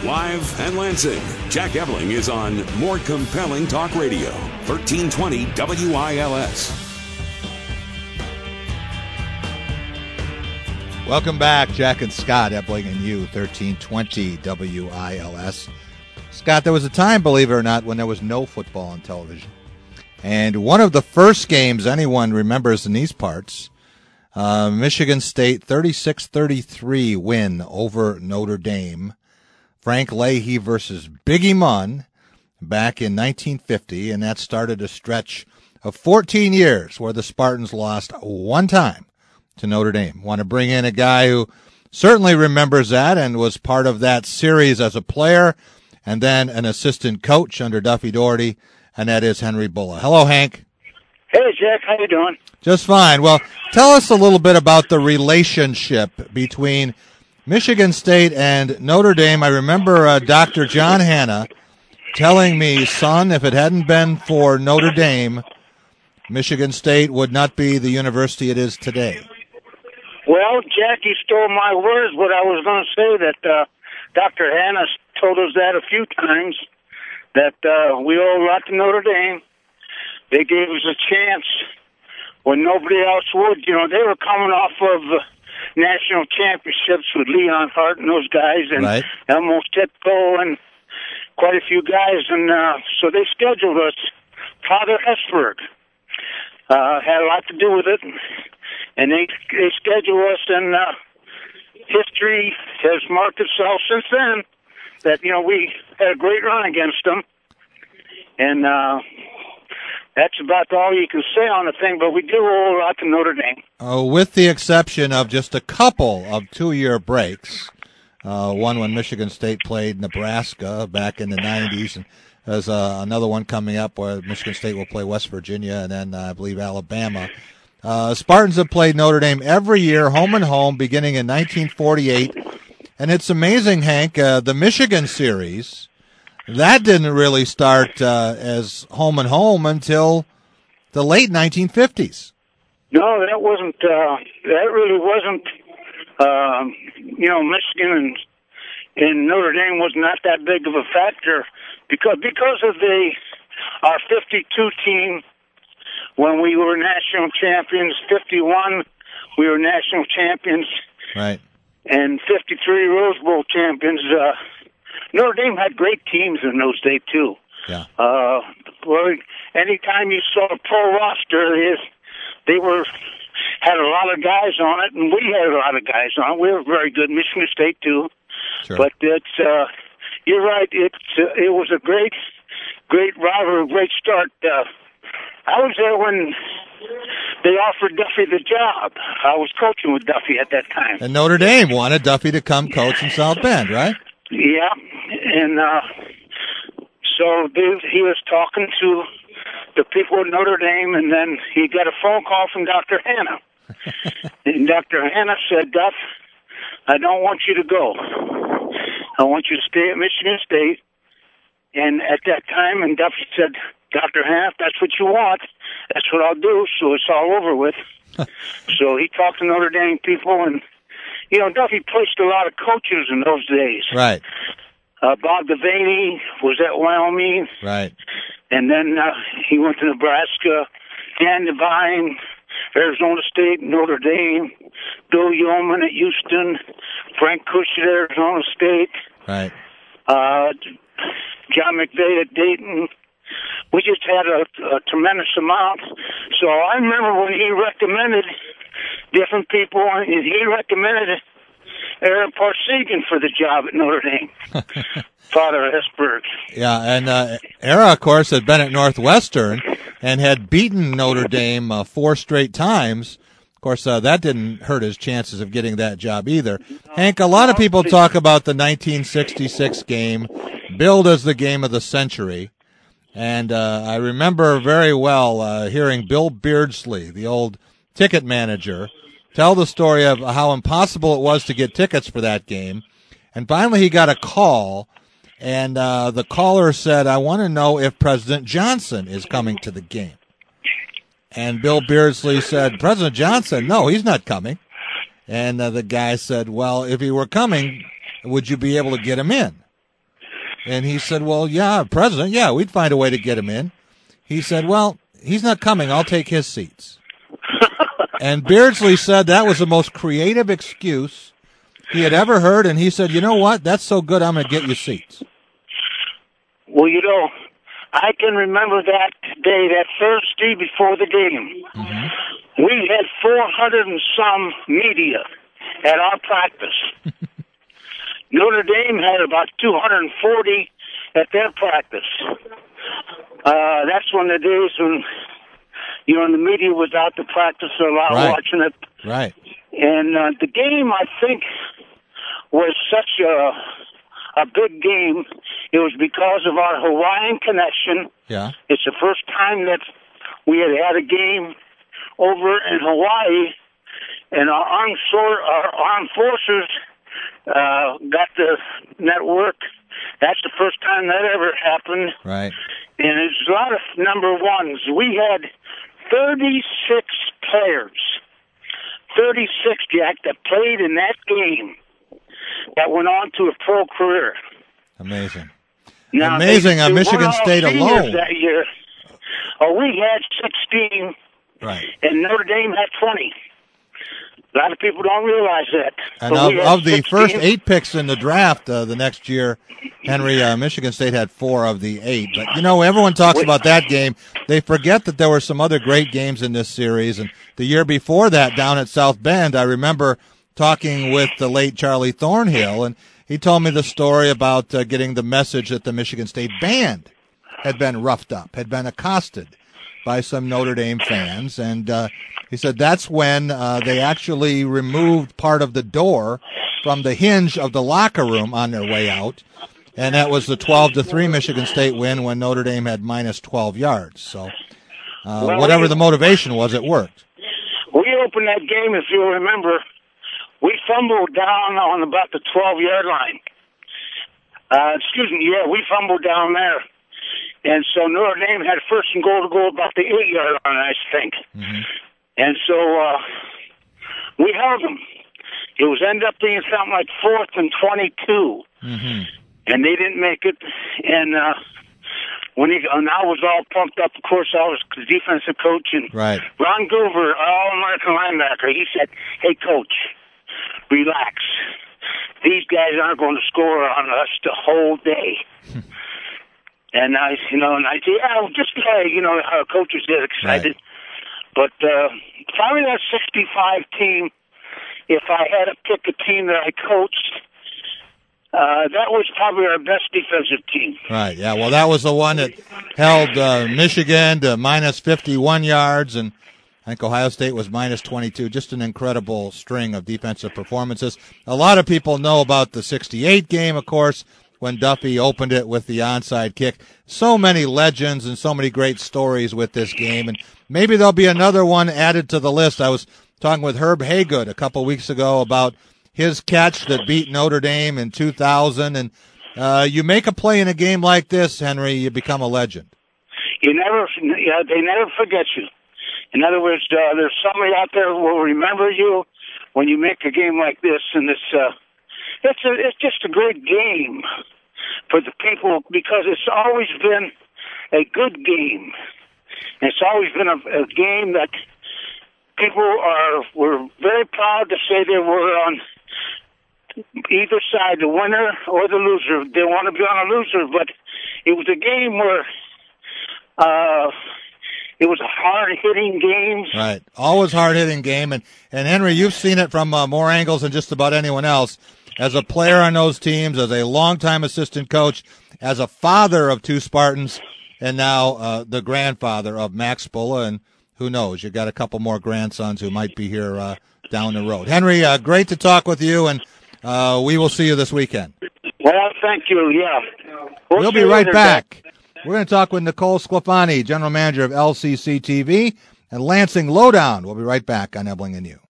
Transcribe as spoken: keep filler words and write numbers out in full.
Live and Lansing, Jack Ebling is on More Compelling Talk Radio, thirteen twenty W I L S. Welcome back, Jack and Scott, Ebling and you, thirteen twenty W I L S. Scott, there was a time, believe it or not, when there was no football on television. And one of the first games anyone remembers in these parts, uh, Michigan State thirty-six thirty-three win over Notre Dame. Frank Leahy versus Biggie Munn back in nineteen fifty, and that started a stretch of fourteen years where the Spartans lost one time to Notre Dame. Want to bring in a guy who certainly remembers that and was part of that series as a player and then an assistant coach under Duffy Daugherty, and that is Henry Bulla. Hello, Hank. Hey, Jack. How you doing? Just fine. Well, tell us a little bit about the relationship between Michigan State and Notre Dame. I remember uh, Doctor John Hanna telling me, son, if it hadn't been for Notre Dame, Michigan State would not be the university it is today. Well, Jack, you stole my words, but I was going to say that uh, Doctor Hanna told us that a few times, that uh, we owe a lot to Notre Dame. They gave us a chance when nobody else would. You know, they were coming off of Uh, national championships with Leon Hart and those guys, and right. Elmo Stitko and quite a few guys, and uh, so they scheduled us. Father Hesburgh uh, had a lot to do with it, and they they scheduled us, and uh, history has marked itself since then that, you know, we had a great run against them, and uh, that's about all you can say on the thing, but we do owe a lot to Notre Dame. Uh, with the exception of just a couple of two-year breaks, uh, one when Michigan State played Nebraska back in the nineties, and there's uh, another one coming up where Michigan State will play West Virginia and then, uh, I believe, Alabama. Uh, Spartans have played Notre Dame every year, home and home, beginning in nineteen forty-eight. And it's amazing, Hank, uh, the Michigan series, that didn't really start uh, as home and home until the late nineteen fifties. No, that wasn't. Uh, that really wasn't. Uh, you know, Michigan and, and Notre Dame was not that big of a factor because because of the our fifty-two team when we were national champions. fifty-one, we were national champions. Right. And fifty-three Rose Bowl champions. Uh, Notre Dame had great teams in those days too. Yeah. Uh, well, anytime you saw a pro roster, they, they were had a lot of guys on it, and we had a lot of guys on it. We were very good. Michigan State too. Sure. But it's uh, you're right. It's uh, it was a great, great rivalry, great start. Uh, I was there when they offered Duffy the job. I was coaching with Duffy at that time. And Notre Dame wanted Duffy to come coach in South Bend, right? Yeah, and uh, so they, he was talking to the people at Notre Dame, and then he got a phone call from Doctor Hanna. And Doctor Hanna said, Duff, I don't want you to go. I want you to stay at Michigan State. And at that time, and Duffy said, Doctor Hanna, if that's what you want, that's what I'll do, so it's all over with. So he talked to Notre Dame people, and you know, Duffy placed a lot of coaches in those days. Right. Uh, Bob Devaney was at Wyoming. Right. And then uh, he went to Nebraska. Dan Devine, Arizona State, Notre Dame. Bill Yeoman at Houston. Frank Cush at Arizona State. Right. Uh, John McVay at Dayton. We just had a, a tremendous amount. So I remember when he recommended different people, and he recommended Aaron Parsegian for the job at Notre Dame. Father Hesburgh. Yeah, and uh, Era, of course, had been at Northwestern and had beaten Notre Dame uh, four straight times. Of course, uh, that didn't hurt his chances of getting that job either. Hank, a lot of people talk about the nineteen sixty-six game, billed as the game of the century. And uh, I remember very well uh, hearing Bill Beardsley, the old ticket manager, tell the story of how impossible it was to get tickets for that game. And finally he got a call, and uh, the caller said, I want to know if President Johnson is coming to the game. And Bill Beardsley said, President Johnson? No, he's not coming. And uh, the guy said, well, if he were coming, would you be able to get him in? And he said, well, yeah, President, yeah, we'd find a way to get him in. He said, well, he's not coming. I'll take his seats. And Beardsley said that was the most creative excuse he had ever heard, and he said, you know what, that's so good, I'm going to get you seats. Well, you know, I can remember that day, that Thursday before the game. Mm-hmm. We had four hundred and some media at our practice. Notre Dame had about two hundred forty at their practice. Uh, that's one of the days when, you know, the media was out to practice a lot, right. watching it. Right. And uh, the game, I think, was such a a big game. It was because of our Hawaiian connection. Yeah. It's the first time that we had had a game over in Hawaii, and our armed, our armed forces uh, got the network. That's the first time that ever happened. Right. And it's a lot of number ones. We had thirty-six players, thirty-six, Jack, that played in that game that went on to a pro career. Amazing. Now, Amazing they, on they Michigan State alone. That year. Oh, we had sixteen, right. And Notre Dame had twenty. A lot of people don't realize that. And of, of the first eight picks in the draft uh, the next year, Henry, uh, Michigan State had four of the eight. But, you know, everyone talks Wait. about that game. They forget that there were some other great games in this series. And the year before that, down at South Bend, I remember talking with the late Charlie Thornhill, and he told me the story about uh, getting the message that the Michigan State band had been roughed up, had been accosted by some Notre Dame fans. And uh, he said that's when uh, they actually removed part of the door from the hinge of the locker room on their way out. And that was the twelve to three Michigan State win when Notre Dame had minus twelve yards. So uh, well, whatever the motivation was, it worked. We opened that game, if you'll remember, we fumbled down on about the twelve-yard line. Uh, excuse me, yeah, we fumbled down there. And so Notre Dame had first and goal to go about the eight-yard line, I think. Mm-hmm. And so uh, we held them. It was end up being something like fourth and twenty-two. Mm-hmm. And they didn't make it. And uh, when he, and I was all pumped up, of course, I was the defensive coach. And right. Ron Goover, all-American linebacker, he said, hey, coach, relax. These guys aren't going to score on us the whole day. And I, you know, and I said, yeah, just play. You know, our coaches get excited. Right. But uh, probably that sixty-five team, if I had to pick a team that I coached, uh, that was probably our best defensive team. Right, yeah. Well, that was the one that held uh, Michigan to minus fifty-one yards, and I think Ohio State was minus twenty-two. Just an incredible string of defensive performances. A lot of people know about the sixty-eight game, of course, when Duffy opened it with the onside kick. So many legends and so many great stories with this game, and maybe there'll be another one added to the list. I was talking with Herb Haygood a couple weeks ago about his catch that beat Notre Dame in two thousand, and uh, you make a play in a game like this, Henry, you become a legend. You never, yeah, they never forget you. In other words, uh, there's somebody out there who will remember you when you make a game like this, and it's uh, it's a, it's just a great game for the people because it's always been a good game. It's always been a, a game that people are were very proud to say they were on either side, the winner or the loser. They want to be on a loser, but it was a game where uh, it was a hard-hitting game. Right, always hard-hitting game. And, and Henry, you've seen it from uh, more angles than just about anyone else. As a player on those teams, as a longtime assistant coach, as a father of two Spartans, and now uh, the grandfather of Max Bulla, and who knows, you got a couple more grandsons who might be here uh, down the road. Henry, uh, great to talk with you, and uh, we will see you this weekend. Well, thank you, yeah. We'll, we'll be right back. We're going to talk with Nicole Sclafani, general manager of L C C T V, and Lansing Lowdown. We'll be right back on Ebling and You.